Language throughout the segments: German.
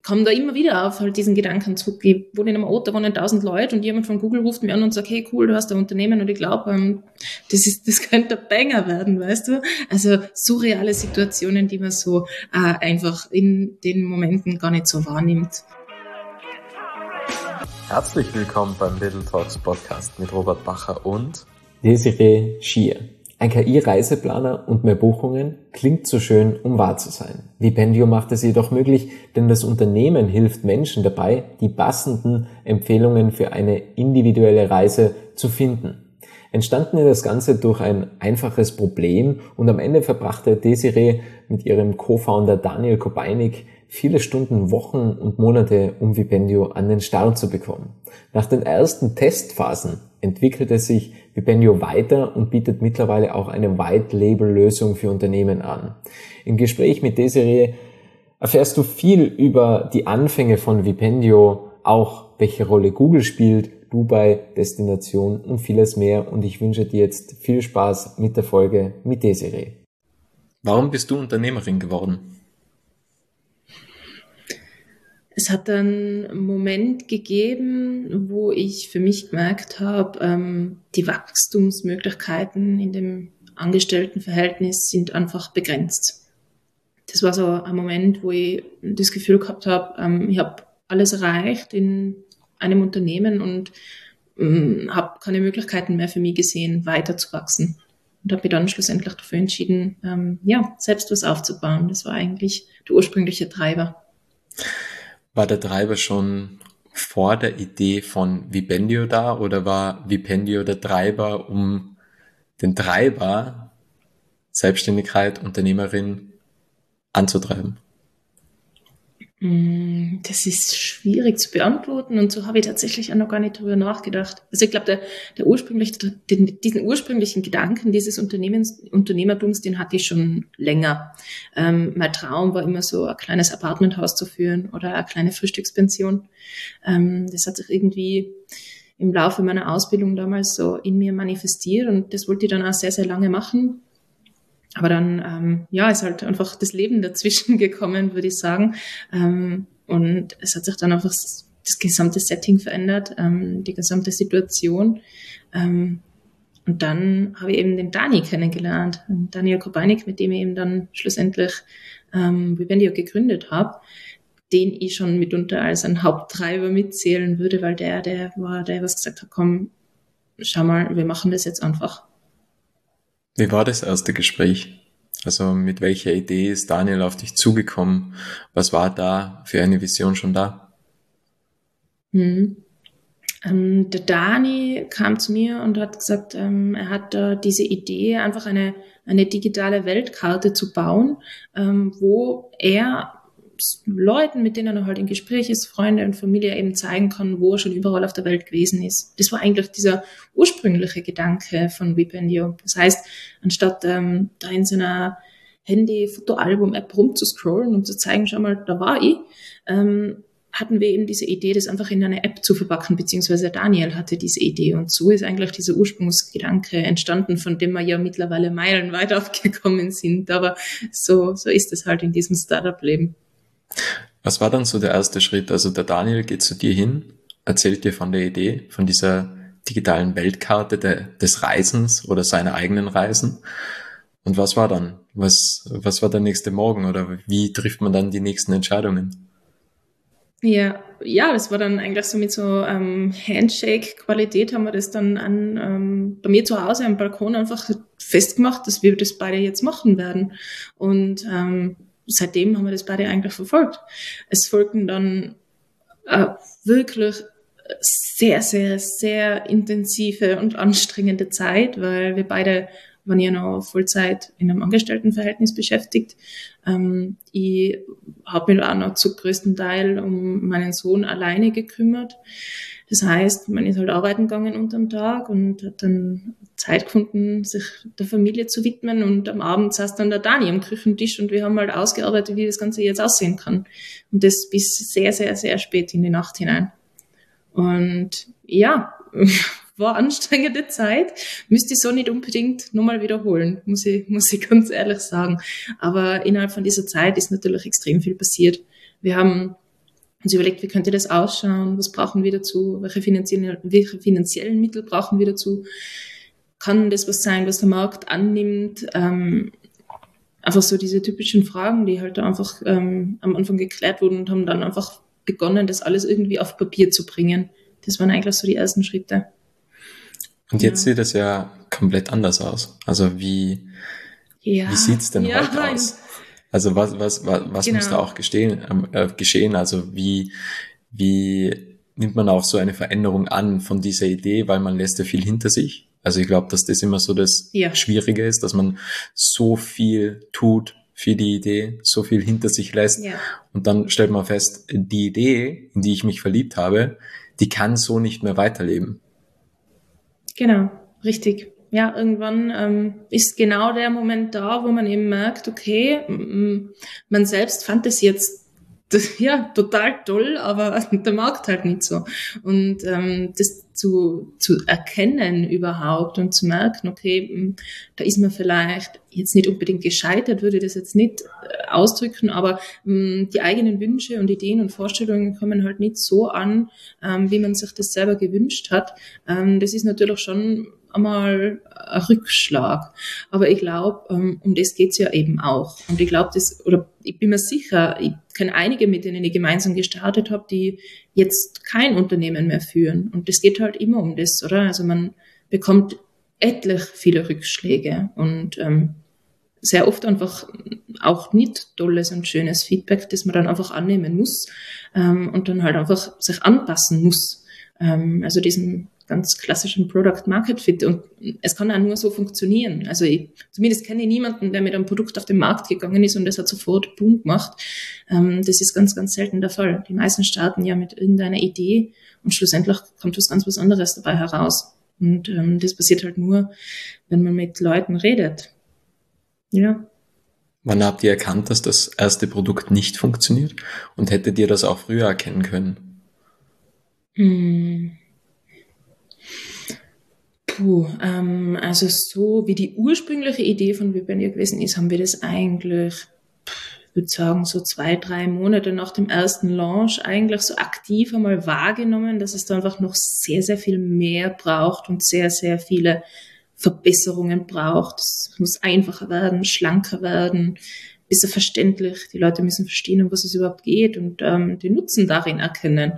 komme da immer wieder auf halt diesen Gedanken zurück. Ich wohne in einem Ort, da wohnen 1000 Leute und jemand von Google ruft mich an und sagt, hey cool, du hast ein Unternehmen, und ich glaube, das könnte ein Banger werden, weißt du? Also surreale Situationen, die man so einfach in den Momenten gar nicht so wahrnimmt. Herzlich willkommen beim Little Talks Podcast mit Robert Bacher und Desiree Schier. Ein KI-Reiseplaner und mehr Buchungen klingt zu schön, um wahr zu sein. Vipendio macht es jedoch möglich, denn das Unternehmen hilft Menschen dabei, die passenden Empfehlungen für eine individuelle Reise zu finden. Entstanden ist das Ganze durch ein einfaches Problem und am Ende verbrachte Desiree mit ihrem Co-Founder Daniel Kobeinik viele Stunden, Wochen und Monate, um Vipendio an den Start zu bekommen. Nach den ersten Testphasen entwickelte sich Vipendio weiter und bietet mittlerweile auch eine White-Label-Lösung für Unternehmen an. Im Gespräch mit Desiree erfährst du viel über die Anfänge von Vipendio, auch welche Rolle Google spielt, Dubai, Destination und vieles mehr. Und ich wünsche dir jetzt viel Spaß mit der Folge mit Desiree. Warum bist du Unternehmerin geworden? Es hat einen Moment gegeben, wo ich für mich gemerkt habe, die Wachstumsmöglichkeiten in dem Angestelltenverhältnis sind einfach begrenzt. Das war so ein Moment, wo ich das Gefühl gehabt habe, ich habe alles erreicht in einem Unternehmen und habe keine Möglichkeiten mehr für mich gesehen, weiter zu wachsen. Und habe mich dann schlussendlich dafür entschieden, selbst was aufzubauen. Das war eigentlich der ursprüngliche Treiber. War der Treiber schon vor der Idee von Vipendio da oder war Vipendio der Treiber, um den Treiber Selbstständigkeit, Unternehmerin anzutreiben? Das ist schwierig zu beantworten und so habe ich tatsächlich auch noch gar nicht drüber nachgedacht. Also ich glaube, diesen ursprünglichen Gedanken dieses Unternehmertums, den hatte ich schon länger. Mein Traum war immer so, ein kleines Apartmenthaus zu führen oder eine kleine Frühstückspension. Das hat sich irgendwie im Laufe meiner Ausbildung damals so in mir manifestiert und das wollte ich dann auch sehr, sehr lange machen. Aber dann, ist halt einfach das Leben dazwischen gekommen, würde ich sagen. Und es hat sich dann einfach das gesamte Setting verändert, die gesamte Situation. Und dann habe ich eben den Dani kennengelernt, Daniel Kobeinik, mit dem ich eben dann schlussendlich Vipendio gegründet habe, den ich schon mitunter als einen Haupttreiber mitzählen würde, weil der war, der was gesagt hat, komm, schau mal, wir machen das jetzt einfach. Wie war das erste Gespräch? Also mit welcher Idee ist Daniel auf dich zugekommen? Was war da für eine Vision schon da? Der Dani kam zu mir und hat gesagt, er hat diese Idee, einfach eine digitale Weltkarte zu bauen, wo er Leuten, mit denen er halt im Gespräch ist, Freunde und Familie, eben zeigen kann, wo er schon überall auf der Welt gewesen ist. Das war eigentlich dieser ursprüngliche Gedanke von Vipendio. Das heißt, anstatt da in so einer Handy-Fotoalbum-App rumzuscrollen und zu zeigen, schau mal, da war ich, hatten wir eben diese Idee, das einfach in eine App zu verpacken, beziehungsweise Daniel hatte diese Idee. Und so ist eigentlich dieser Ursprungsgedanke entstanden, von dem wir ja mittlerweile meilenweit aufgekommen sind. Aber so ist es halt in diesem Startup-Leben. Was war dann so der erste Schritt? Also der Daniel geht zu dir hin, erzählt dir von der Idee, von dieser digitalen Weltkarte des Reisens oder seiner eigenen Reisen. Und was war dann? Was war der nächste Morgen oder wie trifft man dann die nächsten Entscheidungen? Ja, das war dann eigentlich so mit so Handshake-Qualität haben wir das dann bei mir zu Hause am Balkon einfach festgemacht, dass wir das beide jetzt machen werden. Und seitdem haben wir das beide eigentlich verfolgt. Es folgten dann wirklich sehr, sehr, sehr intensive und anstrengende Zeit, weil wir beide waren ja noch Vollzeit in einem Angestelltenverhältnis beschäftigt. Ich habe mich auch noch zu größten Teil um meinen Sohn alleine gekümmert. Das heißt, man ist halt arbeiten gegangen unterm Tag und hat dann Zeit gefunden, sich der Familie zu widmen. Und am Abend saß dann der Dani am Küchentisch und wir haben halt ausgearbeitet, wie das Ganze jetzt aussehen kann. Und das bis sehr, sehr, sehr spät in die Nacht hinein. Und ja, war anstrengende Zeit. Müsste ich so nicht unbedingt nochmal wiederholen, muss ich ganz ehrlich sagen. Aber innerhalb von dieser Zeit ist natürlich extrem viel passiert. Wir haben und sich überlegt, wie könnte das ausschauen, was brauchen wir dazu, welche finanziellen Mittel brauchen wir dazu, kann das was sein, was der Markt annimmt, einfach so diese typischen Fragen, die halt da einfach am Anfang geklärt wurden und haben dann einfach begonnen, das alles irgendwie auf Papier zu bringen. Das waren eigentlich so die ersten Schritte. Und jetzt sieht es ja komplett anders aus. Also wie sieht's denn heute aus? Also was muss da auch geschehen? Also wie nimmt man auch so eine Veränderung an von dieser Idee, weil man lässt ja viel hinter sich. Also ich glaube, dass das immer so das Schwierige ist, dass man so viel tut für die Idee, so viel hinter sich lässt. Ja. Und dann stellt man fest, die Idee, in die ich mich verliebt habe, die kann so nicht mehr weiterleben. Genau, richtig. Ja, irgendwann ist genau der Moment da, wo man eben merkt, okay, man selbst fand es jetzt total toll, aber der Markt halt nicht so. Und das zu erkennen überhaupt und zu merken, okay, da ist man vielleicht jetzt nicht unbedingt gescheitert, würde ich das jetzt nicht ausdrücken, aber die eigenen Wünsche und Ideen und Vorstellungen kommen halt nicht so an, wie man sich das selber gewünscht hat. Das ist natürlich schon einmal ein Rückschlag. Aber ich glaube, um das geht's ja eben auch. Und ich glaube, ich bin mir sicher, ich kenne einige, mit denen ich gemeinsam gestartet habe, die jetzt kein Unternehmen mehr führen. Und das geht halt immer um das, oder? Also man bekommt etlich viele Rückschläge und sehr oft einfach auch nicht tolles und schönes Feedback, das man dann einfach annehmen muss und dann halt einfach sich anpassen muss. Also diesem ganz klassischen Product-Market-Fit. Und es kann auch nur so funktionieren. Also zumindest kenne ich niemanden, der mit einem Produkt auf den Markt gegangen ist und das hat sofort Boom gemacht. Das ist ganz, ganz selten der Fall. Die meisten starten ja mit irgendeiner Idee und schlussendlich kommt was anderes dabei heraus. Und das passiert halt nur, wenn man mit Leuten redet. Ja. Wann habt ihr erkannt, dass das erste Produkt nicht funktioniert? Und hättet ihr das auch früher erkennen können? Also so wie die ursprüngliche Idee von Vibendio gewesen ist, haben wir das eigentlich, ich würde sagen, so 2-3 Monate nach dem ersten Launch eigentlich so aktiv einmal wahrgenommen, dass es da einfach noch sehr, sehr viel mehr braucht und sehr, sehr viele Verbesserungen braucht. Es muss einfacher werden, schlanker werden, besser verständlich. Die Leute müssen verstehen, um was es überhaupt geht und den Nutzen darin erkennen.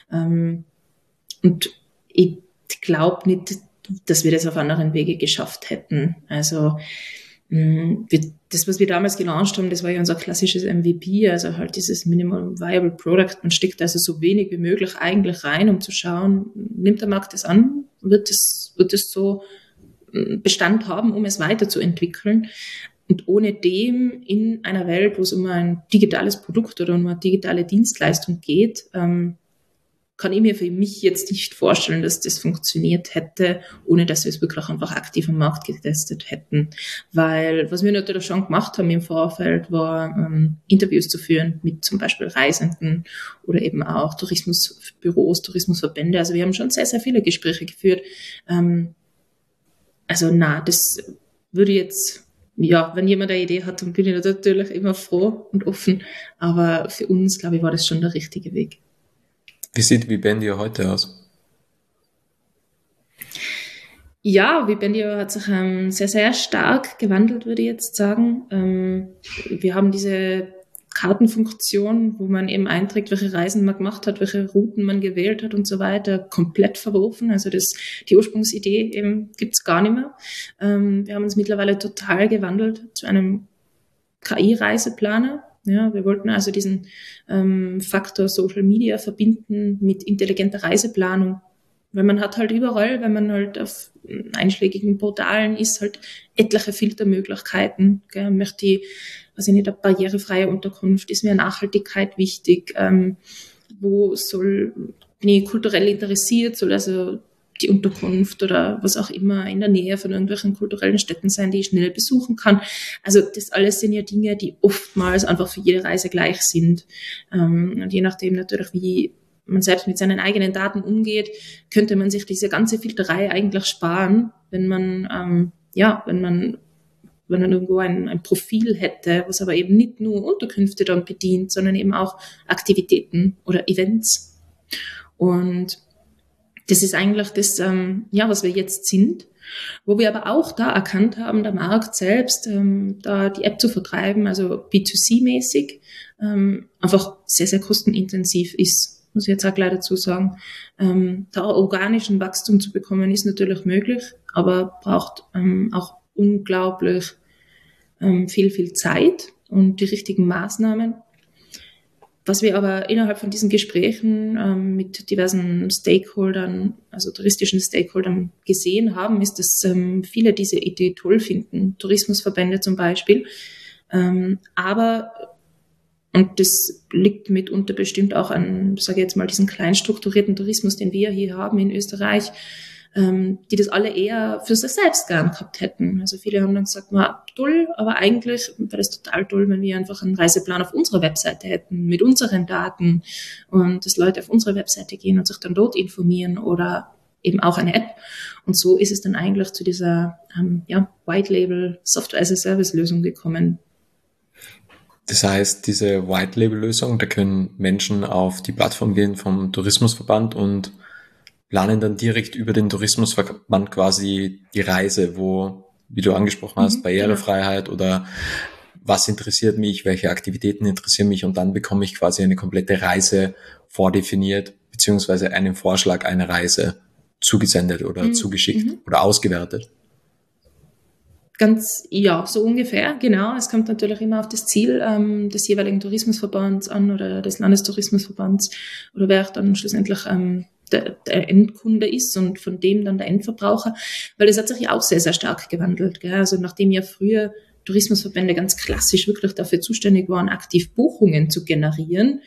Und ich glaube nicht, dass wir das auf anderen Wege geschafft hätten. Also das, was wir damals gelauncht haben, das war ja unser klassisches MVP, also halt dieses Minimum Viable Product. Man steckt also so wenig wie möglich eigentlich rein, um zu schauen, nimmt der Markt das an? Wird das so Bestand haben, um es weiterzuentwickeln? Und ohne dem in einer Welt, wo es um ein digitales Produkt oder um eine digitale Dienstleistung geht, kann ich mir für mich jetzt nicht vorstellen, dass das funktioniert hätte, ohne dass wir es wirklich einfach aktiv am Markt getestet hätten. Weil was wir natürlich schon gemacht haben im Vorfeld, war Interviews zu führen mit zum Beispiel Reisenden oder eben auch Tourismusbüros, Tourismusverbände. Also wir haben schon sehr, sehr viele Gespräche geführt. Das würde jetzt, wenn jemand eine Idee hat, dann bin ich natürlich immer froh und offen. Aber für uns, glaube ich, war das schon der richtige Weg. Wie sieht Vibendio heute aus? Ja, Vibendio hat sich sehr, sehr stark gewandelt, würde ich jetzt sagen. Wir haben diese Kartenfunktion, wo man eben einträgt, welche Reisen man gemacht hat, welche Routen man gewählt hat und so weiter, komplett verworfen. Also die Ursprungsidee eben gibt's gar nicht mehr. Wir haben uns mittlerweile total gewandelt zu einem KI-Reiseplaner. Ja, wir wollten also diesen Faktor Social Media verbinden mit intelligenter Reiseplanung. Weil man hat halt überall, wenn man halt auf einschlägigen Portalen ist, halt etliche Filtermöglichkeiten. Gell? Möchte ich, eine barrierefreie Unterkunft, ist mir Nachhaltigkeit wichtig, bin ich kulturell interessiert, soll also die Unterkunft oder was auch immer in der Nähe von irgendwelchen kulturellen Städten sein, die ich schnell besuchen kann. Also das alles sind ja Dinge, die oftmals einfach für jede Reise gleich sind. Und je nachdem natürlich, wie man selbst mit seinen eigenen Daten umgeht, könnte man sich diese ganze Filterei eigentlich sparen, wenn man wenn er irgendwo ein Profil hätte, was aber eben nicht nur Unterkünfte dann bedient, sondern eben auch Aktivitäten oder Events. Und das ist eigentlich das, was wir jetzt sind. Wo wir aber auch da erkannt haben, der Markt selbst, da die App zu vertreiben, also B2C-mäßig, einfach sehr, sehr kostenintensiv ist, muss ich jetzt auch gleich dazu sagen. Da organischen Wachstum zu bekommen, ist natürlich möglich, aber braucht auch unglaublich viel Zeit und die richtigen Maßnahmen. Was wir aber innerhalb von diesen Gesprächen mit diversen Stakeholdern, also touristischen Stakeholdern gesehen haben, ist, dass viele diese Idee toll finden, Tourismusverbände zum Beispiel. Aber, und das liegt mitunter bestimmt auch an, sage ich jetzt mal, diesen klein strukturierten Tourismus, den wir hier haben in Österreich, die das alle eher für sich selbst gern gehabt hätten. Also viele haben dann gesagt, toll, aber eigentlich wäre das total toll, wenn wir einfach einen Reiseplan auf unserer Webseite hätten, mit unseren Daten und dass Leute auf unsere Webseite gehen und sich dann dort informieren oder eben auch eine App. Und so ist es dann eigentlich zu dieser White-Label Software-as-a-Service-Lösung gekommen. Das heißt, diese White-Label-Lösung, da können Menschen auf die Plattform gehen vom Tourismusverband und planen dann direkt über den Tourismusverband quasi die Reise, wo, wie du angesprochen hast, Barrierefreiheit oder was interessiert mich, welche Aktivitäten interessieren mich und dann bekomme ich quasi eine komplette Reise vordefiniert, beziehungsweise einen Vorschlag einer Reise zugesendet oder zugeschickt oder ausgewertet. So ungefähr, genau. Es kommt natürlich immer auf das Ziel des jeweiligen Tourismusverbands an oder des Landestourismusverbands oder wer dann schlussendlich der Endkunde ist und von dem dann der Endverbraucher, weil das hat sich ja auch sehr, sehr stark gewandelt. Gell? Also nachdem ja früher Tourismusverbände ganz klassisch wirklich dafür zuständig waren, aktiv Buchungen zu generieren,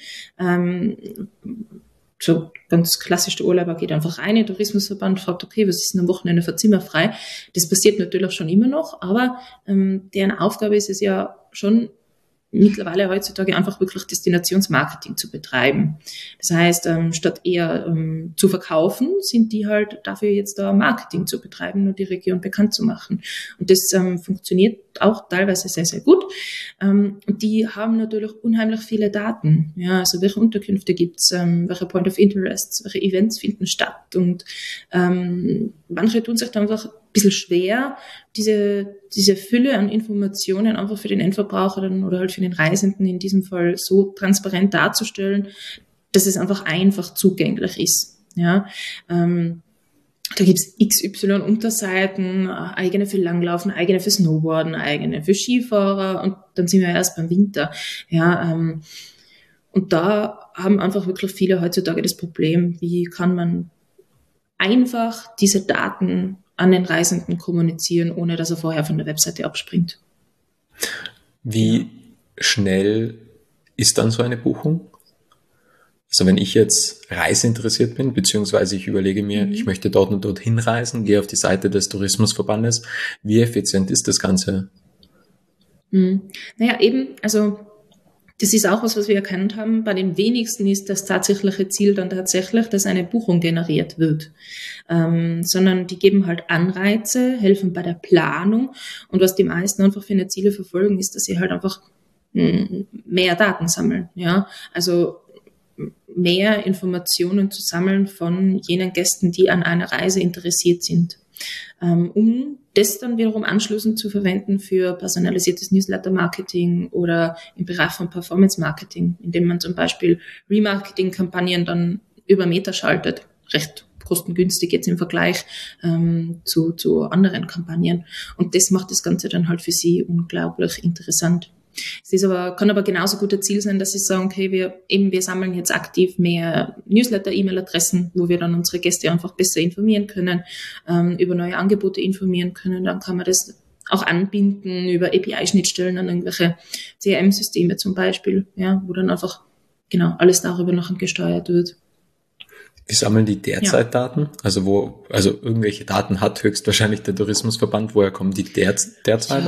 so ganz klassisch, der Urlauber geht einfach rein in den Tourismusverband, fragt, okay, was ist denn am Wochenende für Zimmer frei? Das passiert natürlich schon immer noch, aber deren Aufgabe ist es ja schon, mittlerweile heutzutage einfach wirklich Destinationsmarketing zu betreiben. Das heißt, statt eher zu verkaufen, sind die halt dafür jetzt da Marketing zu betreiben und die Region bekannt zu machen. Und das funktioniert auch teilweise sehr, sehr gut. Und die haben natürlich unheimlich viele Daten. Ja, also welche Unterkünfte gibt's, welche Point of Interest, welche Events finden statt. Und manche tun sich da einfach ein bisschen schwer, diese Fülle an Informationen einfach für den Endverbraucher dann, oder halt für den Reisenden in diesem Fall so transparent darzustellen, dass es einfach zugänglich ist. Ja, da gibt's XY Unterseiten, eigene für Langlaufen, eigene für Snowboarden, eigene für Skifahrer und dann sind wir erst beim Winter. Ja, und da haben einfach wirklich viele heutzutage das Problem, wie kann man einfach diese Daten an den Reisenden kommunizieren, ohne dass er vorher von der Webseite abspringt. Wie schnell ist dann so eine Buchung? Also wenn ich jetzt reiseinteressiert bin, beziehungsweise ich überlege mir, ich möchte dort und dorthin reisen, gehe auf die Seite des Tourismusverbandes, wie effizient ist das Ganze? Naja, eben, also das ist auch was wir erkannt haben. Bei den wenigsten ist das tatsächliche Ziel dann tatsächlich, dass eine Buchung generiert wird. Sondern die geben halt Anreize, helfen bei der Planung. Und was die meisten einfach für eine Ziele verfolgen, ist, dass sie halt einfach mehr Daten sammeln. Ja, also mehr Informationen zu sammeln von jenen Gästen, die an einer Reise interessiert sind. Um das dann wiederum anschließend zu verwenden für personalisiertes Newsletter-Marketing oder im Bereich von Performance-Marketing, indem man zum Beispiel Remarketing-Kampagnen dann über Meta schaltet. Recht kostengünstig jetzt im Vergleich zu anderen Kampagnen. Und das macht das Ganze dann halt für sie unglaublich interessant. Es kann aber genauso gut ein Ziel sein, dass sie sagen, okay, wir sammeln jetzt aktiv mehr Newsletter-E-Mail-Adressen, wo wir dann unsere Gäste einfach besser informieren können, über neue Angebote informieren können. Dann kann man das auch anbinden über API-Schnittstellen an irgendwelche CRM-Systeme zum Beispiel, ja, wo dann einfach genau alles darüber noch gesteuert wird. Wie sammeln die derzeit Daten? Also irgendwelche Daten hat höchstwahrscheinlich der Tourismusverband. Woher kommen die derzeit?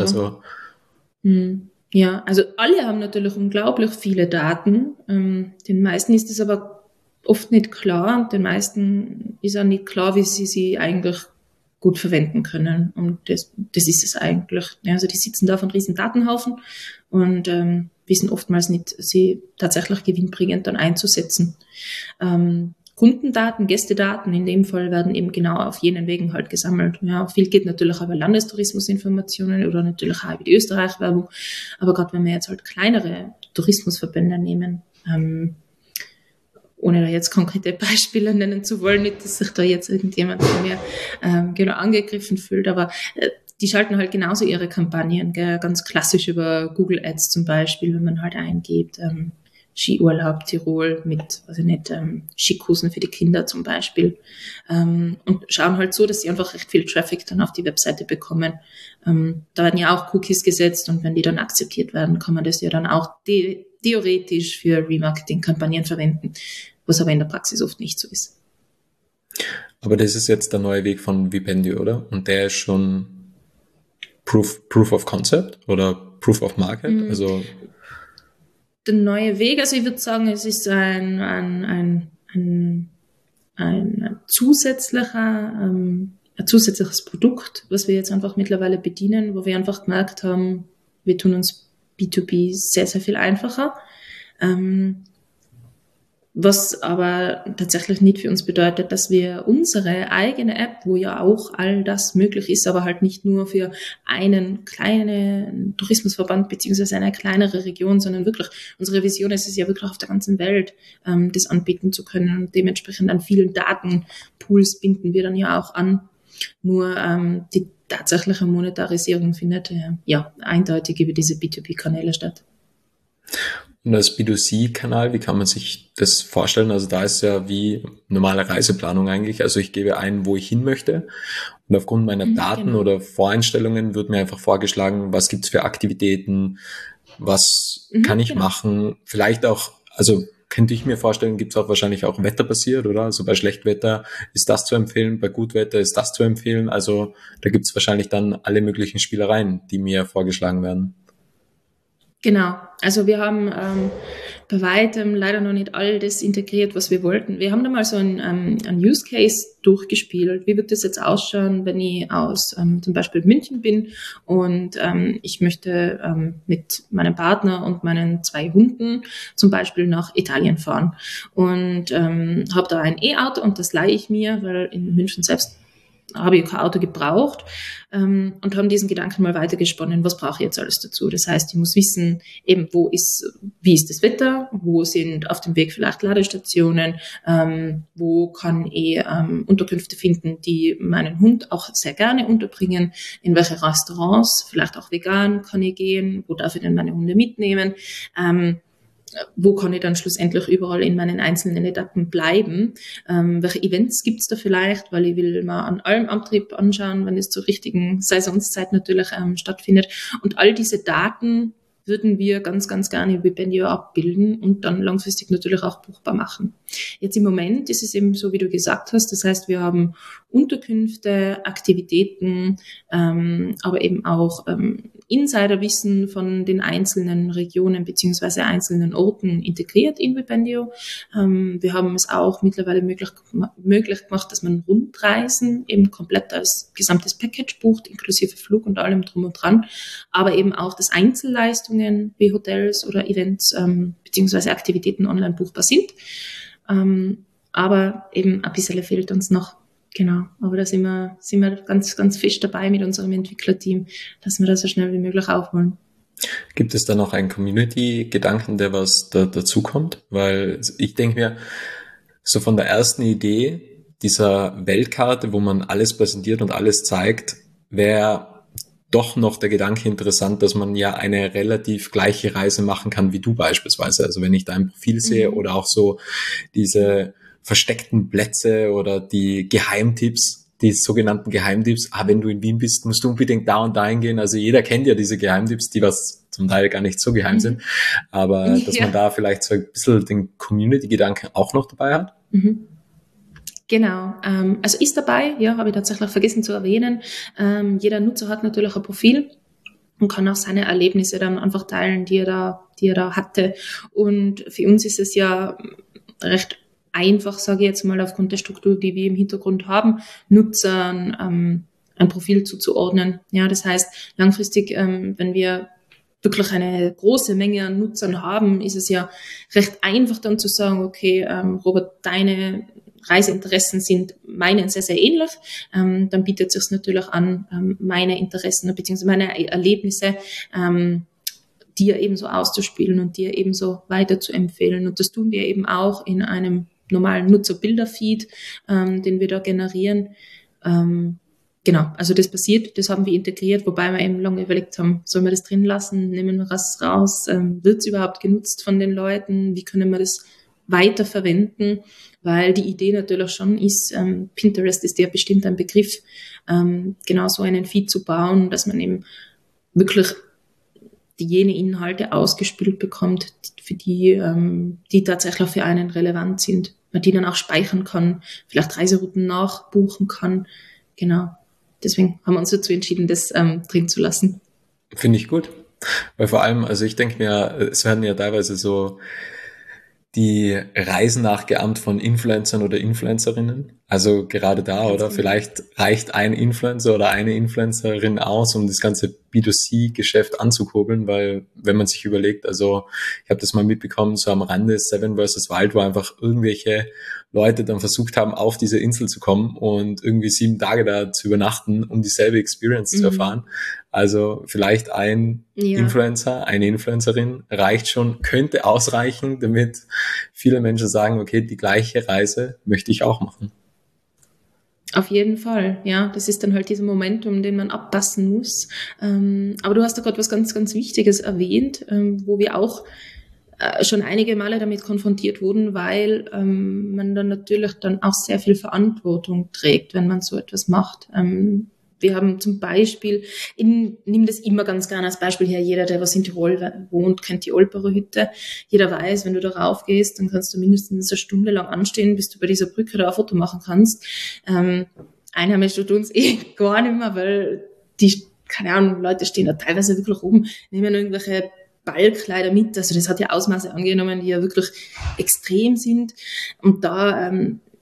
Ja, also alle haben natürlich unglaublich viele Daten. Den meisten ist es aber oft nicht klar und den meisten ist auch nicht klar, wie sie eigentlich gut verwenden können. Und das ist es eigentlich. Ja, also die sitzen da auf einem riesen Datenhaufen und wissen oftmals nicht, sie tatsächlich gewinnbringend dann einzusetzen. Kundendaten, Gästedaten in dem Fall werden eben genau auf jenen Wegen halt gesammelt. Ja, viel geht natürlich auch über Landestourismusinformationen oder natürlich auch über die Österreich-Werbung. Aber gerade wenn wir jetzt halt kleinere Tourismusverbände nehmen, ohne da jetzt konkrete Beispiele nennen zu wollen, nicht, dass sich da jetzt irgendjemand von mir genau angegriffen fühlt, aber die schalten halt genauso ihre Kampagnen, gell, ganz klassisch über Google Ads zum Beispiel, wenn man halt eingibt, Skiurlaub Tirol mit, weiß ich nicht, Skikusen für die Kinder zum Beispiel, und schauen halt so, dass sie einfach recht viel Traffic dann auf die Webseite bekommen. Da werden ja auch Cookies gesetzt und wenn die dann akzeptiert werden, kann man das ja dann auch theoretisch für Remarketing-Kampagnen verwenden, was aber in der Praxis oft nicht so ist. Aber das ist jetzt der neue Weg von Vipendio, oder? Und der ist schon Proof of Concept oder Proof of Market? Also der neue Weg, also ich würde sagen, es ist ein zusätzliches Produkt, was wir jetzt einfach mittlerweile bedienen, wo wir einfach gemerkt haben, wir tun uns B2B sehr, sehr viel einfacher. Was aber tatsächlich nicht für uns bedeutet, dass wir unsere eigene App, wo ja auch all das möglich ist, aber halt nicht nur für einen kleinen Tourismusverband beziehungsweise eine kleinere Region, sondern wirklich, unsere Vision ist es ja wirklich auf der ganzen Welt, das anbieten zu können und dementsprechend an vielen Datenpools binden wir dann ja auch an. Nur die tatsächliche Monetarisierung findet ja eindeutig über diese B2B-Kanäle statt. Und als B2C-Kanal, wie kann man sich das vorstellen? Also da ist ja wie normale Reiseplanung eigentlich. Also ich gebe ein, wo ich hin möchte. Und aufgrund meiner Daten oder Voreinstellungen wird mir einfach vorgeschlagen, was gibt's für Aktivitäten, was kann ich machen. Vielleicht auch, also könnte ich mir vorstellen, gibt's auch wahrscheinlich auch wetterbasiert, oder? Also bei Schlechtwetter ist das zu empfehlen, bei Gutwetter ist das zu empfehlen. Also da gibt's wahrscheinlich dann alle möglichen Spielereien, die mir vorgeschlagen werden. Genau, also wir haben bei weitem leider noch nicht all das integriert, was wir wollten. Wir haben da mal so ein Use Case durchgespielt. Wie wird das jetzt ausschauen, wenn ich aus zum Beispiel München bin und ich möchte mit meinem Partner und meinen 2 Hunden zum Beispiel nach Italien fahren und habe da ein E-Auto und das leihe ich mir, weil in München selbst habe ich kein Auto gebraucht, und haben diesen Gedanken mal weitergesponnen, was brauche ich jetzt alles dazu? Das heißt, ich muss wissen, eben wie ist das Wetter, wo sind auf dem Weg vielleicht Ladestationen, wo kann ich Unterkünfte finden, die meinen Hund auch sehr gerne unterbringen, in welche Restaurants, vielleicht auch vegan kann ich gehen, wo darf ich denn meine Hunde mitnehmen, wo kann ich dann schlussendlich überall in meinen einzelnen Etappen bleiben, welche Events gibt's da vielleicht, weil ich will mal an allem Antrieb anschauen, wenn es zur richtigen Saisonszeit natürlich stattfindet. Und all diese Daten würden wir ganz, ganz gerne über Vipendio abbilden und dann langfristig natürlich auch buchbar machen. Jetzt im Moment ist es eben so, wie du gesagt hast, das heißt, wir haben Unterkünfte, Aktivitäten, aber eben auch Insiderwissen von den einzelnen Regionen beziehungsweise einzelnen Orten integriert in Vipendio. Wir haben es auch mittlerweile möglich gemacht, dass man Rundreisen eben komplett als gesamtes Package bucht, inklusive Flug und allem drum und dran, aber eben auch, dass Einzelleistungen wie Hotels oder Events beziehungsweise Aktivitäten online buchbar sind. Aber eben ein bisschen fehlt uns noch. Genau, aber da sind wir ganz, ganz fest dabei mit unserem Entwicklerteam, dass wir das so schnell wie möglich aufholen. Gibt es da noch einen Community-Gedanken, der was dazu kommt? Weil ich denke mir, so von der ersten Idee dieser Weltkarte, wo man alles präsentiert und alles zeigt, wäre doch noch der Gedanke interessant, dass man ja eine relativ gleiche Reise machen kann wie du beispielsweise. Also wenn ich da ein Profil sehe oder auch so diese versteckten Plätze oder die Geheimtipps, die sogenannten Geheimtipps, wenn du in Wien bist, musst du unbedingt da und da hingehen. Also jeder kennt ja diese Geheimtipps, die was zum Teil gar nicht so geheim sind, aber dass man da vielleicht so ein bisschen den Community-Gedanken auch noch dabei hat. Genau, also ist dabei, ja, habe ich tatsächlich vergessen zu erwähnen. Jeder Nutzer hat natürlich ein Profil und kann auch seine Erlebnisse dann einfach teilen, die er da hatte. Und für uns ist es ja recht einfach, sage ich jetzt mal, aufgrund der Struktur, die wir im Hintergrund haben, Nutzern ein Profil zuzuordnen. Ja, das heißt, langfristig, wenn wir wirklich eine große Menge an Nutzern haben, ist es ja recht einfach dann zu sagen, okay, Robert, deine Reiseinteressen sind meinen sehr, sehr ähnlich. Dann bietet es sich natürlich an, meine Interessen bzw. meine Erlebnisse dir ebenso auszuspielen und dir ebenso weiter zu empfehlen. Und das tun wir eben auch in einem normalen Nutzerbilderfeed, den wir da generieren. Genau, also das passiert, das haben wir integriert, wobei wir eben lange überlegt haben, sollen wir das drin lassen, nehmen wir was raus, wird es überhaupt genutzt von den Leuten, wie können wir das weiter verwenden, weil die Idee natürlich schon ist, Pinterest ist ja bestimmt ein Begriff, genau so einen Feed zu bauen, dass man eben wirklich jene Inhalte ausgespielt bekommt, für die tatsächlich für einen relevant sind, man die dann auch speichern kann, vielleicht Reiserouten nachbuchen kann, genau. Deswegen haben wir uns dazu entschieden, das drin zu lassen. Finde ich gut. Weil vor allem, also ich denke mir, es werden ja teilweise so die Reisen nachgeahmt von Influencern oder Influencerinnen. Also gerade da, oder? Vielleicht reicht ein Influencer oder eine Influencerin aus, um das ganze B2C-Geschäft anzukurbeln, weil wenn man sich überlegt, also ich habe das mal mitbekommen, so am Rande Seven vs. Wild, wo einfach irgendwelche Leute dann versucht haben, auf diese Insel zu kommen und irgendwie 7 Tage da zu übernachten, um dieselbe Experience zu erfahren. Also vielleicht ein Influencer, eine Influencerin reicht schon, könnte ausreichen, damit viele Menschen sagen, okay, die gleiche Reise möchte ich auch machen. Auf jeden Fall, ja. Das ist dann halt dieser Momentum, den man abpassen muss. Aber du hast da gerade was ganz, ganz Wichtiges erwähnt, wo wir auch schon einige Male damit konfrontiert wurden, weil man dann natürlich dann auch sehr viel Verantwortung trägt, wenn man so etwas macht. Wir haben zum Beispiel, nimm das immer ganz gerne als Beispiel her, jeder, der was in Tirol wohnt, kennt die Olperer Hütte. Jeder weiß, wenn du da raufgehst, dann kannst du mindestens eine Stunde lang anstehen, bis du bei dieser Brücke da ein Foto machen kannst. Einheimische tun es gar nicht mehr, weil die, keine Ahnung, Leute stehen da teilweise wirklich oben, nehmen irgendwelche Ballkleider mit. Also das hat ja Ausmaße angenommen, die ja wirklich extrem sind. Und da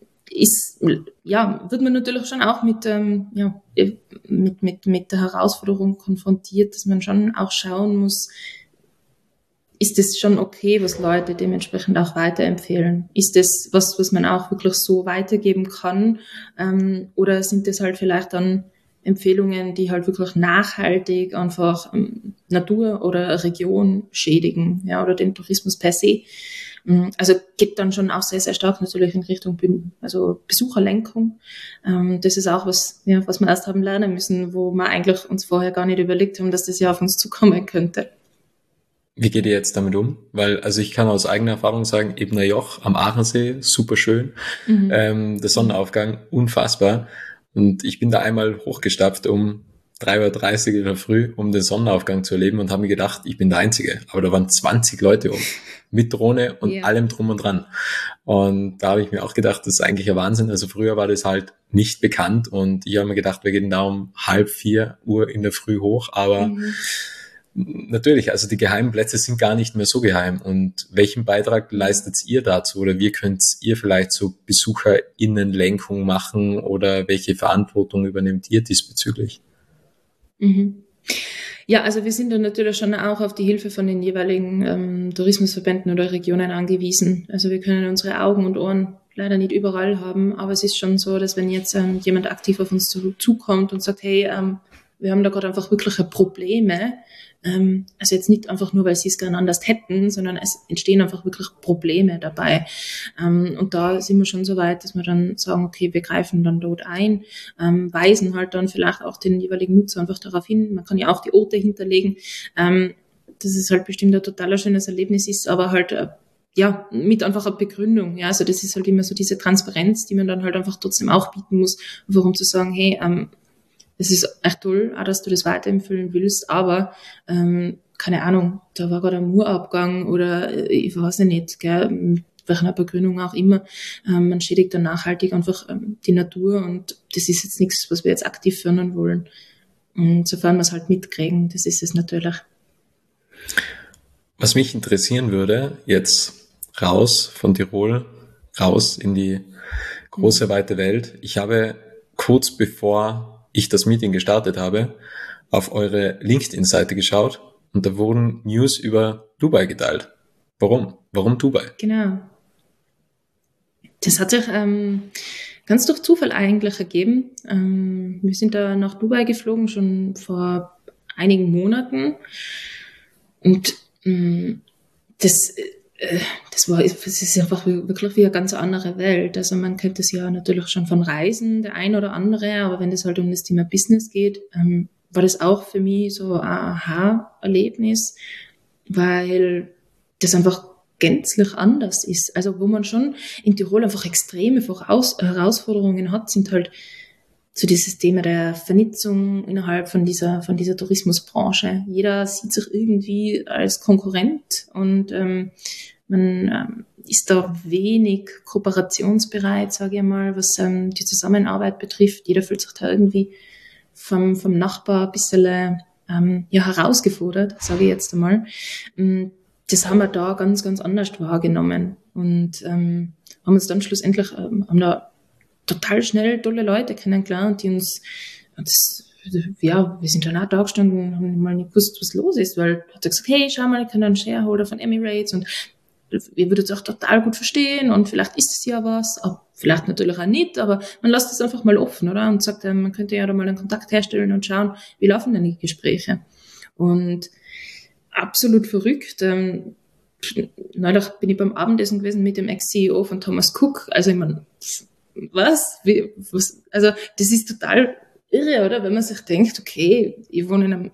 wird man natürlich schon auch mit der Herausforderung konfrontiert, dass man schon auch schauen muss, ist das schon okay, was Leute dementsprechend auch weiterempfehlen? Ist das was man auch wirklich so weitergeben kann? Oder sind das halt vielleicht dann Empfehlungen, die halt wirklich nachhaltig einfach Natur oder Region schädigen, ja, oder den Tourismus per se? Also geht dann schon auch sehr, sehr stark natürlich in Richtung Besucherlenkung. Das ist auch was wir erst haben lernen müssen, wo wir eigentlich uns vorher gar nicht überlegt haben, dass das ja auf uns zukommen könnte. Wie geht ihr jetzt damit um? Weil, also ich kann aus eigener Erfahrung sagen, Ebner Joch am Aachensee, super schön. Der Sonnenaufgang, unfassbar. Und ich bin da einmal hochgestapft um 3:30 Uhr in der Früh, um den Sonnenaufgang zu erleben und habe mir gedacht, ich bin der Einzige. Aber da waren 20 Leute mit Drohne und allem drum und dran. Und da habe ich mir auch gedacht, das ist eigentlich ein Wahnsinn. Also früher war das halt nicht bekannt und ich habe mir gedacht, wir gehen da um 3:30 in der Früh hoch, aber natürlich, also die geheimen Plätze sind gar nicht mehr so geheim. Und welchen Beitrag leistet ihr dazu? Oder wie könnt ihr vielleicht so BesucherInnenlenkung machen? Oder welche Verantwortung übernehmt ihr diesbezüglich? Ja, also wir sind dann natürlich schon auch auf die Hilfe von den jeweiligen Tourismusverbänden oder Regionen angewiesen. Also wir können unsere Augen und Ohren leider nicht überall haben, aber es ist schon so, dass wenn jetzt jemand aktiv auf uns zukommt und sagt, hey, wir haben da gerade einfach wirkliche Probleme, also jetzt nicht einfach nur, weil sie es gerne anders hätten, sondern es entstehen einfach wirklich Probleme dabei. Und da sind wir schon so weit, dass wir dann sagen, okay, wir greifen dann dort ein, weisen halt dann vielleicht auch den jeweiligen Nutzer einfach darauf hin. Man kann ja auch die Orte hinterlegen, dass es halt bestimmt ein total schönes Erlebnis ist, aber halt mit einfach einer Begründung. Ja, also das ist halt immer so diese Transparenz, die man dann halt einfach trotzdem auch bieten muss, warum zu sagen, hey, es ist echt toll, auch dass du das weiterempfehlen willst, aber keine Ahnung, da war gerade ein Murabgang oder ich weiß nicht, gell, welcher Begründung auch immer, man schädigt dann nachhaltig einfach die Natur und das ist jetzt nichts, was wir jetzt aktiv fördern wollen. Und sofern wir es halt mitkriegen, das ist es natürlich. Was mich interessieren würde, jetzt raus von Tirol, raus in die große, weite Welt. Ich habe kurz bevor ich das Meeting gestartet habe, auf eure LinkedIn-Seite geschaut und da wurden News über Dubai geteilt. Warum? Warum Dubai? Genau. Das hat sich ganz durch Zufall eigentlich ergeben. Wir sind da nach Dubai geflogen, schon vor einigen Monaten. Und das ist einfach wirklich wie eine ganz andere Welt. Also man kennt das ja natürlich schon von Reisen, der ein oder andere, aber wenn es halt um das Thema Business geht, war das auch für mich so ein Aha-Erlebnis, weil das einfach gänzlich anders ist. Also wo man schon in Tirol einfach extreme Herausforderungen hat, sind halt so dieses Thema der Vernetzung innerhalb von dieser Tourismusbranche. Jeder sieht sich irgendwie als Konkurrent und man ist da wenig kooperationsbereit, sage ich mal, was die Zusammenarbeit betrifft. Jeder fühlt sich da irgendwie vom Nachbar ein bisschen herausgefordert, sage ich jetzt einmal. Das haben wir da ganz, ganz anders wahrgenommen und haben uns dann schlussendlich haben da total schnell tolle Leute kennengelernt, die uns, wir sind dann auch da gestanden und haben mal nicht gewusst, was los ist, weil hat er gesagt, hey, schau mal, ich bin ein Shareholder von Emirates und ihr würdet es auch total gut verstehen und vielleicht ist es ja was, aber vielleicht natürlich auch nicht, aber man lässt es einfach mal offen, oder? Und sagt, man könnte ja da mal einen Kontakt herstellen und schauen, wie laufen denn die Gespräche. Und absolut verrückt. Neulich bin ich beim Abendessen gewesen mit dem Ex-CEO von Thomas Cook. Also ich meine, was? Also das ist total irre, oder? Wenn man sich denkt, okay, ich wohne in einem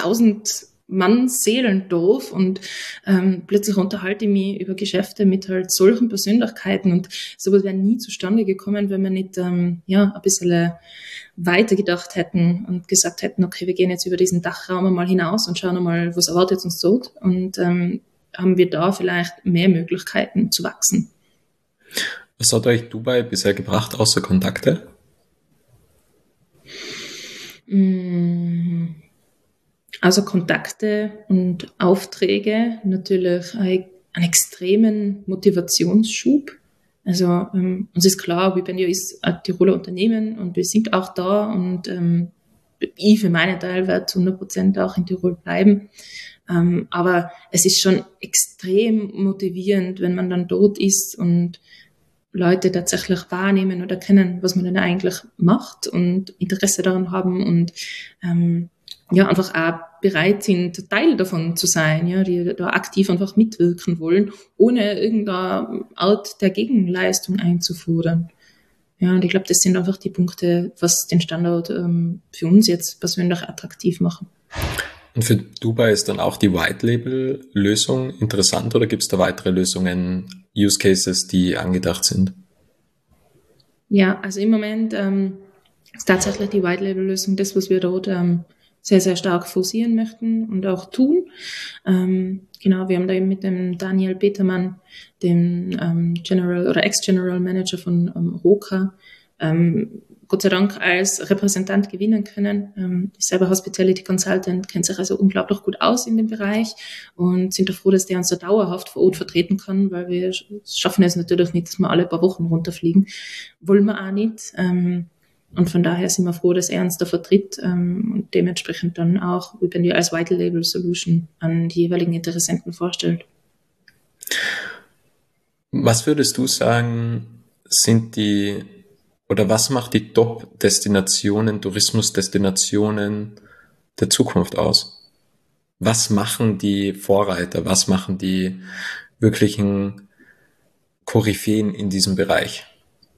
1000-Mann-Seelendorf und plötzlich unterhalte ich mich über Geschäfte mit halt solchen Persönlichkeiten und sowas wäre nie zustande gekommen, wenn wir nicht ein bisschen weitergedacht hätten und gesagt hätten, okay, wir gehen jetzt über diesen Dachraum mal hinaus und schauen mal, was erwartet uns dort und haben wir da vielleicht mehr Möglichkeiten zu wachsen. Was hat euch Dubai bisher gebracht, außer Kontakte? Also Kontakte und Aufträge, natürlich einen extremen Motivationsschub. Also uns ist klar, Vipendio ist ein Tiroler Unternehmen und wir sind auch da und ich für meinen Teil werde zu 100% auch in Tirol bleiben. Aber es ist schon extrem motivierend, wenn man dann dort ist und Leute tatsächlich wahrnehmen oder kennen, was man denn eigentlich macht und Interesse daran haben und einfach auch bereit sind, Teil davon zu sein, ja, die da aktiv einfach mitwirken wollen, ohne irgendeine Art der Gegenleistung einzufordern. Ja, und ich glaube, das sind einfach die Punkte, was den Standort für uns jetzt persönlich attraktiv machen. Und für Dubai ist dann auch die White-Label-Lösung interessant oder gibt es da weitere Lösungen, Use Cases, die angedacht sind? Ja, also im Moment ist tatsächlich die White-Label-Lösung das, was wir dort sehr, sehr stark forcieren möchten und auch tun. Genau, wir haben da eben mit dem Daniel Petermann, dem General oder Ex-General Manager von Roka, Gott sei Dank als Repräsentant gewinnen können. Ich selber Hospitality Consultant, kennt sich also unglaublich gut aus in dem Bereich und sind froh, dass der uns da dauerhaft vor Ort vertreten kann, weil wir schaffen es natürlich nicht, dass wir alle paar Wochen runterfliegen. Wollen wir auch nicht. Und von daher sind wir froh, dass er uns da vertritt und dementsprechend dann auch, wenn wir als White Label Solution an die jeweiligen Interessenten vorstellt. Was würdest du sagen, was macht die Top-Destinationen, Tourismusdestinationen der Zukunft aus? Was machen die Vorreiter? Was machen die wirklichen Koryphäen in diesem Bereich?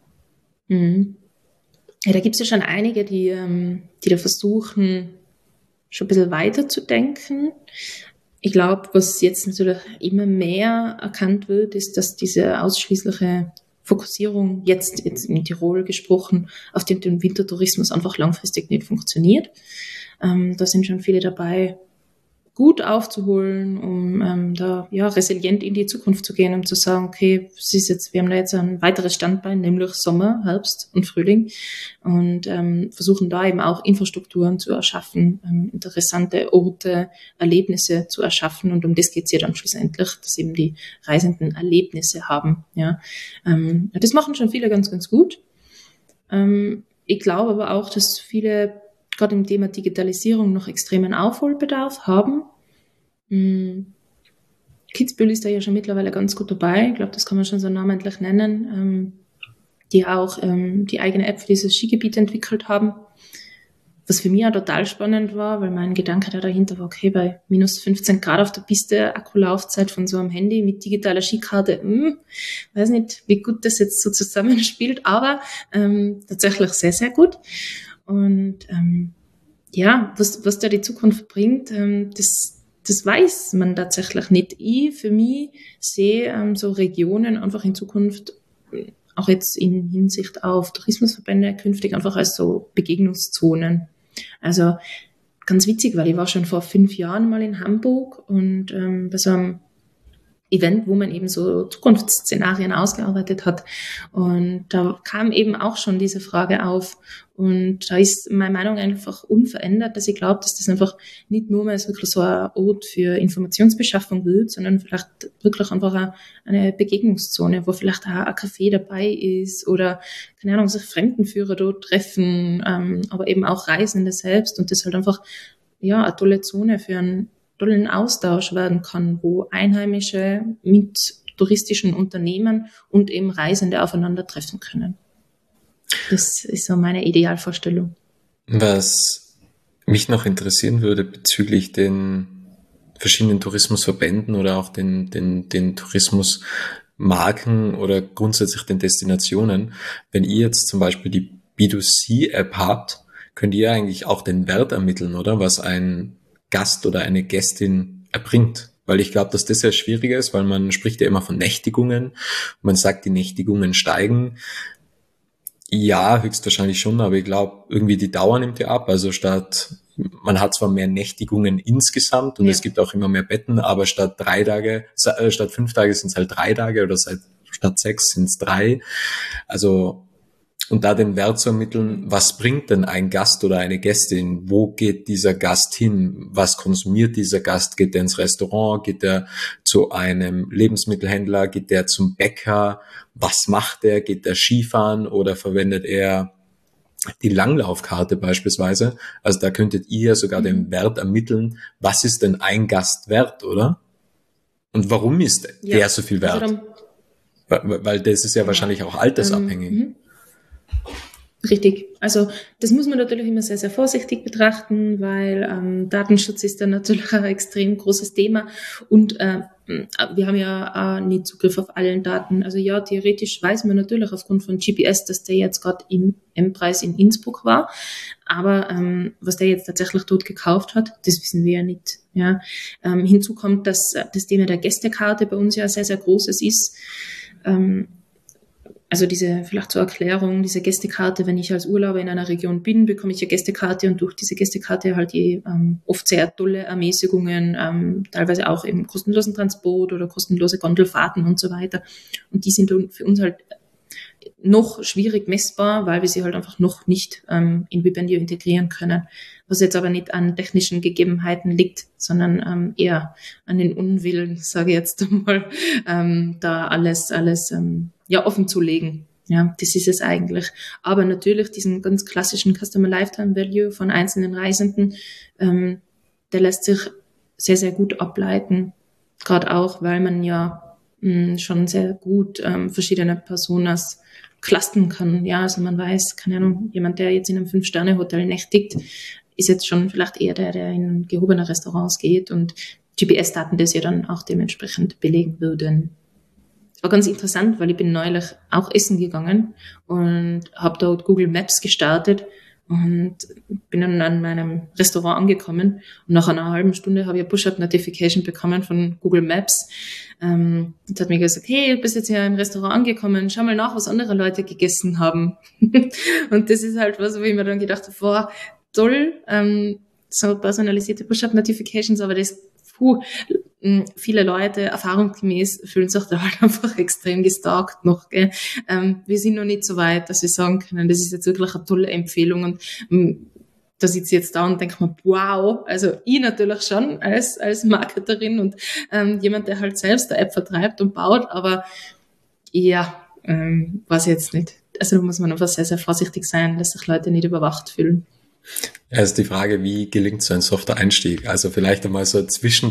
Ja, da gibt es ja schon einige, die da versuchen, schon ein bisschen weiter zu denken. Ich glaube, was jetzt natürlich immer mehr erkannt wird, ist, dass diese ausschließliche Fokussierung jetzt in Tirol gesprochen auf den Wintertourismus einfach langfristig nicht funktioniert. Da sind schon viele dabei, gut aufzuholen, um da resilient in die Zukunft zu gehen, um zu sagen, okay, wir haben da jetzt ein weiteres Standbein, nämlich Sommer, Herbst und Frühling und versuchen da eben auch Infrastrukturen zu erschaffen, interessante Orte, Erlebnisse zu erschaffen und um das geht es ja dann schlussendlich, dass eben die Reisenden Erlebnisse haben. Ja, das machen schon viele ganz, ganz gut. Ich glaube aber auch, dass viele gerade im Thema Digitalisierung noch extremen Aufholbedarf haben. Kitzbühel ist da ja schon mittlerweile ganz gut dabei. Ich glaube, das kann man schon so namentlich nennen, die auch die eigene App für dieses Skigebiet entwickelt haben. Was für mich auch total spannend war, weil mein Gedanke da dahinter war, okay, bei minus 15 Grad auf der Piste, Akkulaufzeit von so einem Handy mit digitaler Skikarte, weiß nicht, wie gut das jetzt so zusammenspielt, aber tatsächlich sehr, sehr gut. Und was da die Zukunft bringt, das weiß man tatsächlich nicht. Ich für mich sehe so Regionen einfach in Zukunft, auch jetzt in Hinsicht auf Tourismusverbände, künftig einfach als so Begegnungszonen. Also ganz witzig, weil ich war schon vor 5 Jahren mal in Hamburg und bei so einem Event, wo man eben so Zukunftsszenarien ausgearbeitet hat. Und da kam eben auch schon diese Frage auf. Und da ist meine Meinung einfach unverändert, dass ich glaube, dass das einfach nicht nur mehr wirklich so ein Ort für Informationsbeschaffung wird, sondern vielleicht wirklich einfach eine Begegnungszone, wo vielleicht auch ein Café dabei ist oder, keine Ahnung, sich Fremdenführer dort treffen, aber eben auch Reisende selbst und das halt einfach, ja, eine tolle Zone für einen tollen Austausch werden kann, wo Einheimische mit touristischen Unternehmen und eben Reisende aufeinandertreffen können. Das ist so meine Idealvorstellung. Was mich noch interessieren würde bezüglich den verschiedenen Tourismusverbänden oder auch den Tourismusmarken oder grundsätzlich den Destinationen, wenn ihr jetzt zum Beispiel die B2C-App habt, könnt ihr eigentlich auch den Wert ermitteln, oder? Was ein Gast oder eine Gästin erbringt. Weil ich glaube, dass das sehr schwierig ist, weil man spricht ja immer von Nächtigungen. Man sagt, die Nächtigungen steigen. Ja, höchstwahrscheinlich schon, aber ich glaube, irgendwie die Dauer nimmt ja ab. Also man hat zwar mehr Nächtigungen insgesamt und es gibt auch immer mehr Betten, aber statt 5 Tage sind es halt 3 Tage oder statt 6 sind es 3. Also, und da den Wert zu ermitteln, was bringt denn ein Gast oder eine Gästin? Wo geht dieser Gast hin? Was konsumiert dieser Gast? Geht er ins Restaurant? Geht er zu einem Lebensmittelhändler? Geht er zum Bäcker? Was macht er? Geht er Skifahren oder verwendet er die Langlaufkarte beispielsweise? Also da könntet ihr sogar den Wert ermitteln. Was ist denn ein Gast wert, oder? Und warum ist der so viel wert? Also weil das ist ja wahrscheinlich auch altersabhängig. Richtig. Also das muss man natürlich immer sehr, sehr vorsichtig betrachten, weil Datenschutz ist dann natürlich ein extrem großes Thema und wir haben ja auch nicht Zugriff auf allen Daten. Also ja, theoretisch weiß man natürlich aufgrund von GPS, dass der jetzt gerade im M-Preis in Innsbruck war, aber was der jetzt tatsächlich dort gekauft hat, das wissen wir ja nicht. Ja. Hinzu kommt, dass das Thema der Gästekarte bei uns ja sehr, sehr großes ist. Also vielleicht zur Erklärung, diese Gästekarte, wenn ich als Urlauber in einer Region bin, bekomme ich eine Gästekarte und durch diese Gästekarte halt oft sehr tolle Ermäßigungen, teilweise auch eben kostenlosen Transport oder kostenlose Gondelfahrten und so weiter. Und die sind für uns halt noch schwierig messbar, weil wir sie halt einfach noch nicht in Vibendio integrieren können. Was jetzt aber nicht an technischen Gegebenheiten liegt, sondern eher an den Unwillen, sage ich jetzt einmal, da alles offen zu legen. Ja, das ist es eigentlich. Aber natürlich diesen ganz klassischen Customer Lifetime Value von einzelnen Reisenden, der lässt sich sehr, sehr gut ableiten. Gerade auch, weil man ja schon sehr gut verschiedene Personas clustern kann. Ja, also man weiß, keine Ahnung, jemand, der jetzt in einem 5-Sterne-Hotel nächtigt, ist jetzt schon vielleicht eher der in gehobene Restaurants geht und GPS-Daten das ja dann auch dementsprechend belegen würden. Es war ganz interessant, weil ich bin neulich auch essen gegangen und habe dort Google Maps gestartet und bin dann an meinem Restaurant angekommen und nach einer halben Stunde habe ich eine Push-Up-Notification bekommen von Google Maps. Und hat mir gesagt, hey, du bist jetzt hier im Restaurant angekommen, schau mal nach, was andere Leute gegessen haben. Und das ist halt was, wo ich mir dann gedacht habe, boah, toll, so personalisierte Push-Up-Notifications, aber viele Leute erfahrungsgemäß fühlen sich da halt einfach extrem gestalkt noch. Gell? Wir sind noch nicht so weit, dass wir sagen können, das ist jetzt wirklich eine tolle Empfehlung und da sitze ich jetzt da und denke mir, wow, also ich natürlich schon als Marketerin und jemand, der halt selbst eine App vertreibt und baut, aber ja, weiß ich jetzt nicht. Also da muss man einfach sehr, sehr vorsichtig sein, dass sich Leute nicht überwacht fühlen. Ja, ist die Frage, wie gelingt so ein softer Einstieg? Also vielleicht einmal so zwischen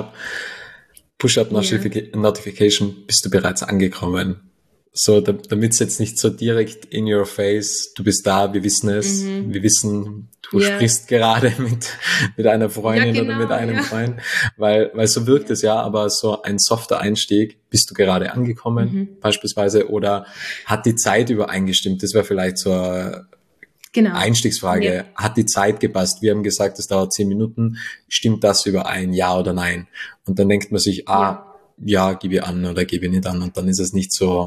Push-up-Notification, bist du bereits angekommen. So, damit es jetzt nicht so direkt in your face, du bist da, wir wissen es, wir wissen, du sprichst gerade mit einer Freundin oder mit einem Freund, weil so wirkt es ja, aber so ein softer Einstieg, bist du gerade angekommen, beispielsweise, oder hat die Zeit übereingestimmt? Das wäre vielleicht so Einstiegsfrage. Ja. Hat die Zeit gepasst? Wir haben gesagt, es dauert 10 Minuten. Stimmt das überein? Ja oder nein? Und dann denkt man sich, ja, gebe ich an oder gebe ich nicht an. Und dann ist es nicht so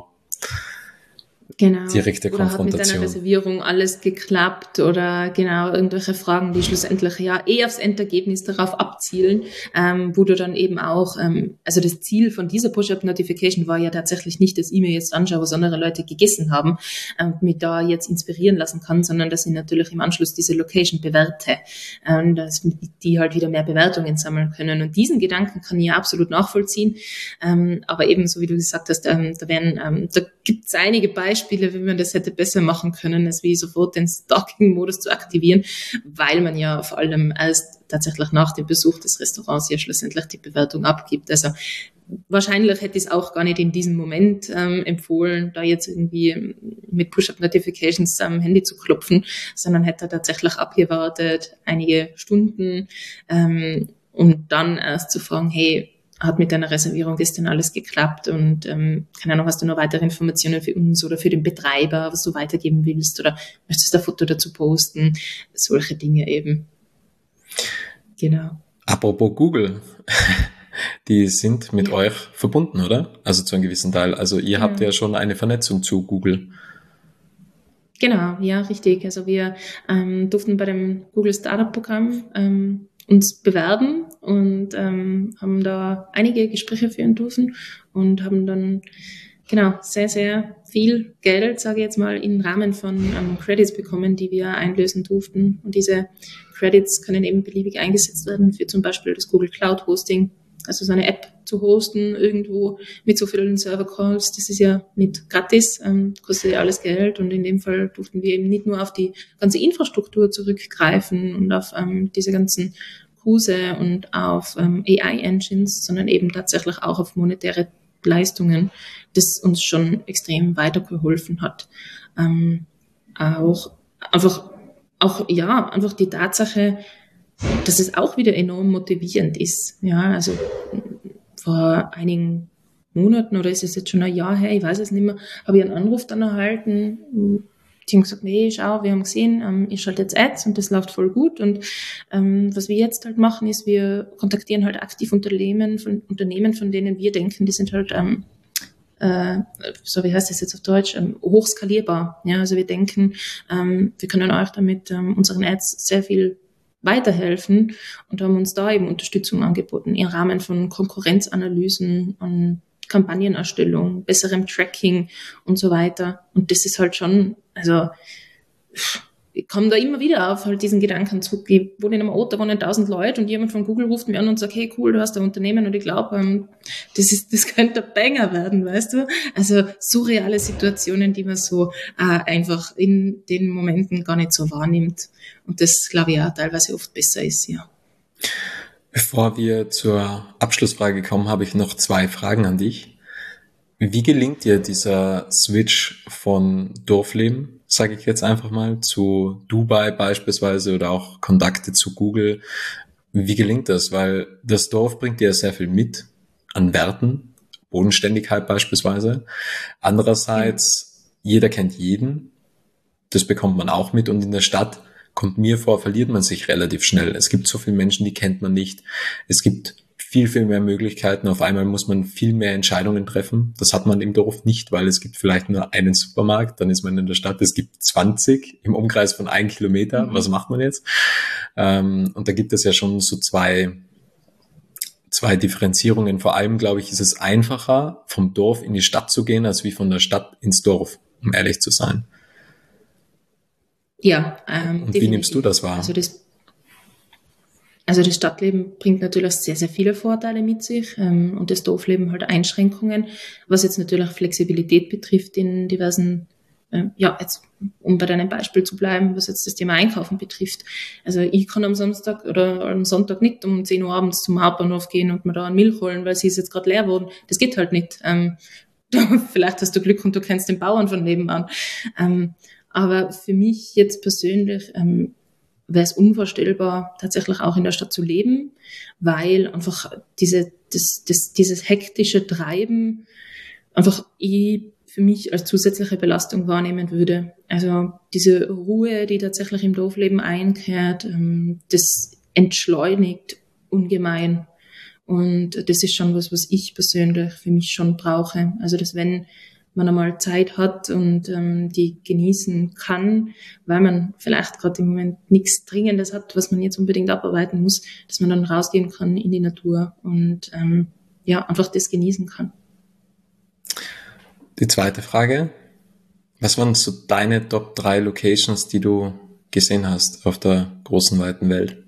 direkte oder Konfrontation. Hat mit deiner Reservierung alles geklappt oder irgendwelche Fragen, die schlussendlich aufs Endergebnis darauf abzielen, wo du dann eben auch, also das Ziel von dieser Push-Up-Notification war ja tatsächlich nicht, dass ich mir jetzt anschaue, was andere Leute gegessen haben und mich da jetzt inspirieren lassen kann, sondern dass ich natürlich im Anschluss diese Location bewerte, dass die halt wieder mehr Bewertungen sammeln können. Und diesen Gedanken kann ich ja absolut nachvollziehen, aber eben, so wie du gesagt hast, da gibt es einige Beispiele, wie man das hätte besser machen können, als wie sofort den Stalking-Modus zu aktivieren, weil man ja vor allem erst tatsächlich nach dem Besuch des Restaurants ja schlussendlich die Bewertung abgibt. Also wahrscheinlich hätte ich es auch gar nicht in diesem Moment empfohlen, da jetzt irgendwie mit Push-Up-Notifications am Handy zu klopfen, sondern hätte tatsächlich abgewartet, einige Stunden, um dann erst zu fragen, hey, hat mit deiner Reservierung das denn alles geklappt und keine Ahnung, hast du noch weitere Informationen für uns oder für den Betreiber, was du weitergeben willst oder möchtest du ein Foto dazu posten, solche Dinge eben. Genau. Apropos Google, die sind mit euch verbunden, oder? Also zu einem gewissen Teil. Also ihr habt ja schon eine Vernetzung zu Google. Genau, ja, richtig. Also wir durften bei dem Google Startup Programm uns bewerben und haben da einige Gespräche führen dürfen und haben dann sehr, sehr viel Geld, sage ich jetzt mal, im Rahmen von Credits bekommen, die wir einlösen durften. Und diese Credits können eben beliebig eingesetzt werden für zum Beispiel das Google Cloud Hosting, also so eine App zu hosten irgendwo mit so vielen Server-Calls. Das ist ja nicht gratis, kostet ja alles Geld. Und in dem Fall durften wir eben nicht nur auf die ganze Infrastruktur zurückgreifen und auf diese ganzen Kurse und auf AI-Engines, sondern eben tatsächlich auch auf monetäre Leistungen, das uns schon extrem weitergeholfen hat. Einfach die Tatsache, dass es auch wieder enorm motivierend ist. Ja, also vor einigen Monaten oder ist es jetzt schon ein Jahr her, ich weiß es nicht mehr, habe ich einen Anruf dann erhalten. Die haben gesagt, hey, schau, wir haben gesehen, ihr schaltet jetzt Ads und das läuft voll gut. Und was wir jetzt halt machen, ist, wir kontaktieren halt aktiv Unternehmen, von denen wir denken, die sind halt so wie heißt das jetzt auf Deutsch, hochskalierbar. Ja, also wir denken, wir können euch damit unseren Ads sehr viel weiterhelfen und haben uns da eben Unterstützung angeboten im Rahmen von Konkurrenzanalysen und Kampagnenerstellung, besserem Tracking und so weiter. Und das ist halt schon, also ich komme da immer wieder auf halt diesen Gedankenzug. Ich wohne in einem Ort, da wohnen 1000 Leute und jemand von Google ruft mir an und sagt, hey cool, du hast ein Unternehmen und ich glaube, das könnte ein Banger werden, weißt du? Also surreale Situationen, die man so einfach in den Momenten gar nicht so wahrnimmt. Und das, glaube ich, auch teilweise oft besser ist, ja. Bevor wir zur Abschlussfrage kommen, habe ich noch 2 Fragen an dich. Wie gelingt dir dieser Switch von Dorfleben, sage ich jetzt einfach mal, zu Dubai beispielsweise oder auch Kontakte zu Google? Wie gelingt das? Weil das Dorf bringt dir sehr viel mit an Werten, Bodenständigkeit beispielsweise. Andererseits, jeder kennt jeden. Das bekommt man auch mit. Und in der Stadt, kommt mir vor, verliert man sich relativ schnell. Es gibt so viele Menschen, die kennt man nicht. Es gibt viel, viel mehr Möglichkeiten. Auf einmal muss man viel mehr Entscheidungen treffen. Das hat man im Dorf nicht, weil es gibt vielleicht nur einen Supermarkt, dann ist man in der Stadt, es gibt 20 im Umkreis von 1 Kilometer. Was macht man jetzt? Und da gibt es ja schon so zwei Differenzierungen. Vor allem, glaube ich, ist es einfacher, vom Dorf in die Stadt zu gehen, als wie von der Stadt ins Dorf, um ehrlich zu sein. Ja, und wie nimmst du das wahr? Also das Stadtleben bringt natürlich sehr, sehr viele Vorteile mit sich und das Dorfleben halt Einschränkungen, was jetzt natürlich Flexibilität betrifft in diversen jetzt, um bei deinem Beispiel zu bleiben, was jetzt das Thema Einkaufen betrifft. Also ich kann am Samstag oder am Sonntag nicht um 10 Uhr abends zum Hauptbahnhof gehen und mir da eine Milch holen, weil sie ist jetzt gerade leer geworden. Das geht halt nicht. Vielleicht hast du Glück und du kennst den Bauern von nebenan. Aber für mich jetzt persönlich wäre es unvorstellbar, tatsächlich auch in der Stadt zu leben, weil einfach dieses hektische Treiben einfach für mich als zusätzliche Belastung wahrnehmen würde. Also diese Ruhe, die tatsächlich im Dorfleben einkehrt, das entschleunigt ungemein. Und das ist schon was ich persönlich für mich schon brauche. Also dass wenn man einmal Zeit hat und die genießen kann, weil man vielleicht gerade im Moment nichts Dringendes hat, was man jetzt unbedingt abarbeiten muss, dass man dann rausgehen kann in die Natur und einfach das genießen kann. Die zweite Frage: Was waren so deine Top 3 Locations, die du gesehen hast auf der großen, weiten Welt?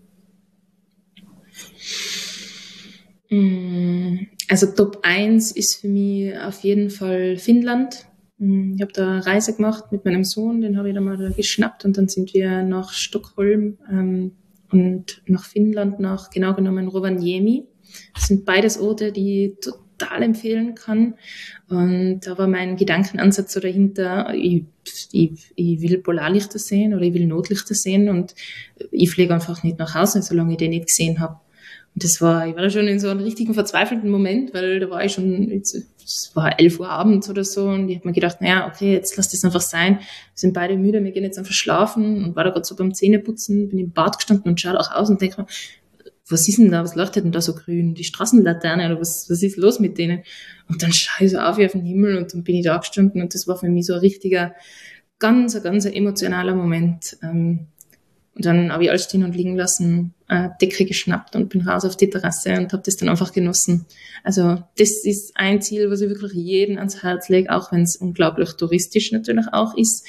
Also Top 1 ist für mich auf jeden Fall Finnland. Ich habe da eine Reise gemacht mit meinem Sohn, den habe ich dann mal geschnappt und dann sind wir nach Stockholm und nach Finnland, genau genommen Rovaniemi. Das sind beides Orte, die ich total empfehlen kann. Und da war mein Gedankenansatz so dahinter, ich will Polarlichter sehen oder ich will Notlichter sehen und ich fliege einfach nicht nach Hause, solange ich den nicht gesehen habe. Und ich war da schon in so einem richtigen verzweifelten Moment, weil da war ich schon, es war 11 Uhr abends oder so und ich habe mir gedacht, naja, okay, jetzt lass das einfach sein. Wir sind beide müde, wir gehen jetzt einfach schlafen und war da gerade so beim Zähneputzen, bin im Bad gestanden und schaue auch aus und denke mir, was ist denn da, was leuchtet denn da so grün? Die Straßenlaterne oder was ist los mit denen? Und dann schaue ich so auf wie auf den Himmel und dann bin ich da gestanden und das war für mich so ein richtiger, ganz emotionaler Moment. Und dann habe ich alles stehen und liegen lassen, Decke geschnappt und bin raus auf die Terrasse und habe das dann einfach genossen. Also das ist ein Ziel, was ich wirklich jedem ans Herz lege, auch wenn es unglaublich touristisch natürlich auch ist.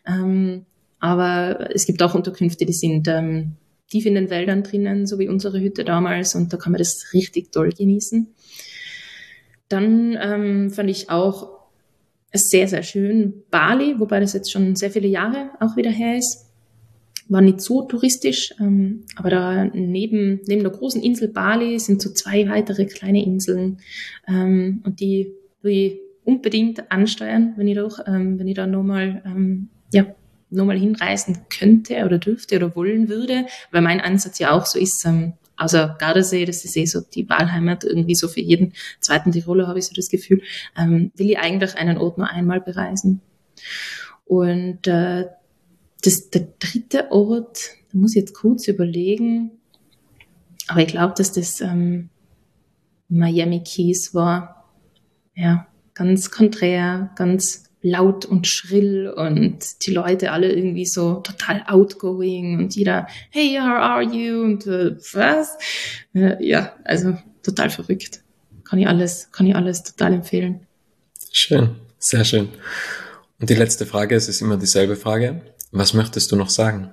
Aber es gibt auch Unterkünfte, die sind tief in den Wäldern drinnen, so wie unsere Hütte damals, und da kann man das richtig toll genießen. Dann fand ich auch sehr, sehr schön Bali, wobei das jetzt schon sehr viele Jahre auch wieder her ist. War nicht so touristisch, aber da neben der großen Insel Bali sind so 2 weitere kleine Inseln und die will ich unbedingt ansteuern, wenn ich da nochmal hinreisen könnte oder dürfte oder wollen würde, weil mein Ansatz ja auch so ist, außer Gardasee, das ist so die Wahlheimat, irgendwie so für jeden zweiten Tiroler habe ich so das Gefühl, will ich eigentlich einen Ort nur einmal bereisen. Und der dritte Ort, da muss ich jetzt kurz überlegen, aber ich glaube, dass das Miami Keys war. Ja, ganz konträr, ganz laut und schrill und die Leute alle irgendwie so total outgoing und jeder, hey, how are you? Und was? Ja, also total verrückt. Kann ich alles total empfehlen. Schön, sehr schön. Und die letzte Frage, es ist immer dieselbe Frage. Was möchtest du noch sagen?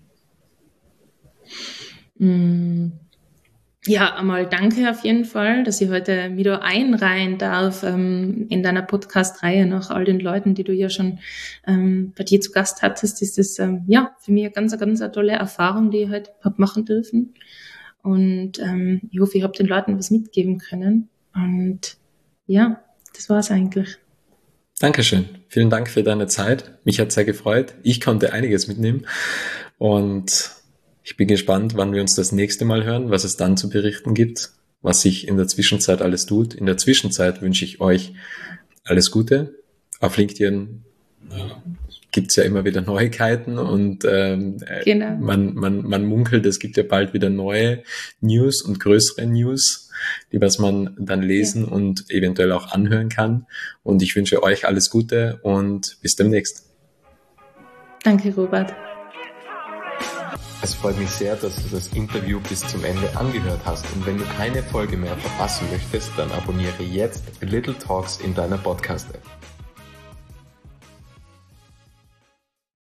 Ja, einmal danke auf jeden Fall, dass ich heute wieder einreihen darf in deiner Podcast-Reihe nach all den Leuten, die du ja schon bei dir zu Gast hattest. Ist das für mich eine ganz tolle Erfahrung, die ich heute habe machen dürfen. Und ich hoffe, ich habe den Leuten was mitgeben können. Und ja, das war's eigentlich. Dankeschön. Vielen Dank für deine Zeit. Mich hat sehr gefreut. Ich konnte einiges mitnehmen und ich bin gespannt, wann wir uns das nächste Mal hören, was es dann zu berichten gibt, was sich in der Zwischenzeit alles tut. In der Zwischenzeit wünsche ich euch alles Gute. Auf LinkedIn gibt's ja immer wieder Neuigkeiten und genau. man munkelt, es gibt ja bald wieder neue News und größere News, die was man dann lesen und eventuell auch anhören kann. Und ich wünsche euch alles Gute und bis demnächst. Danke, Robert. Es freut mich sehr, dass du das Interview bis zum Ende angehört hast. Und wenn du keine Folge mehr verpassen möchtest, dann abonniere jetzt Little Talks in deiner Podcast-App.